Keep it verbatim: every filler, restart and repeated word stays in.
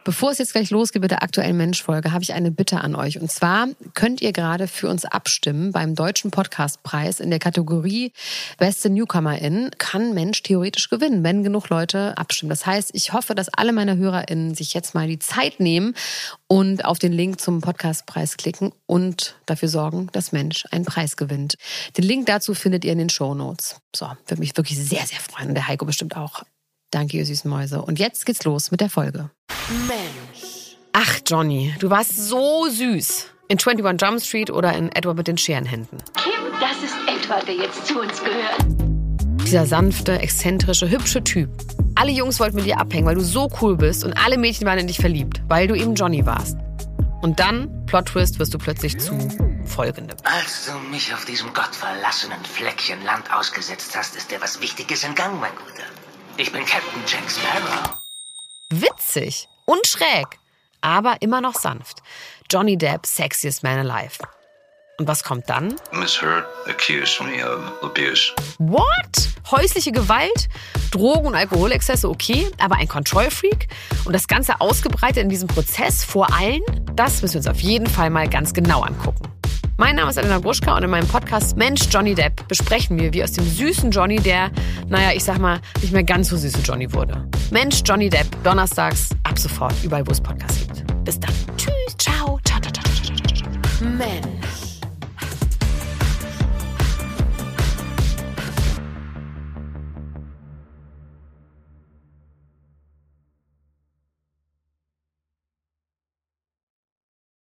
Bevor es jetzt gleich losgeht mit der aktuellen Mensch-Folge, habe ich eine Bitte an euch. Und zwar könnt ihr gerade für uns abstimmen beim Deutschen Podcastpreis in der Kategorie Beste Newcomerin. Kann Mensch theoretisch gewinnen, wenn genug Leute abstimmen. Das heißt, ich hoffe, dass alle meine HörerInnen sich jetzt mal die Zeit nehmen und auf den Link zum Podcastpreis klicken und dafür sorgen, dass Mensch einen Preis gewinnt. Den Link dazu findet ihr in den Shownotes. So, würde mich wirklich sehr, sehr freuen. Und der Heiko bestimmt auch. Danke, ihr süßen Mäuse. Und jetzt geht's los mit der Folge. Mensch. Ach, Johnny, du warst so süß. In einundzwanzig Jump Street oder in Edward mit den Scherenhänden. Kim, das ist Edward, der jetzt zu uns gehört. Dieser sanfte, exzentrische, hübsche Typ. Alle Jungs wollten mit dir abhängen, weil du so cool bist und alle Mädchen waren in dich verliebt, weil du eben Johnny warst. Und dann, Plot Twist, wirst du plötzlich zu folgendem. Als du mich auf diesem gottverlassenen Fleckchen Land ausgesetzt hast, ist dir was Wichtiges in Gang, mein Guter. Ich bin Captain Jack Sparrow. Witzig und schräg, aber immer noch sanft. Johnny Depp, sexiest man alive. Und was kommt dann? Miss Heard accused me of abuse. What? Häusliche Gewalt? Drogen- und Alkoholexzesse okay, aber ein Kontrollfreak? Und das Ganze ausgebreitet in diesem Prozess vor allen? Das müssen wir uns auf jeden Fall mal ganz genau angucken. Mein Name ist Elena Gruschka und in meinem Podcast Mensch Johnny Depp besprechen wir, wie aus dem süßen Johnny der, naja, ich sag mal, nicht mehr ganz so süße Johnny wurde. Mensch Johnny Depp, donnerstags, ab sofort, überall wo es Podcasts gibt. Bis dann. Tschüss, ciao, ciao, ciao, ciao, ciao, ciao. Mensch.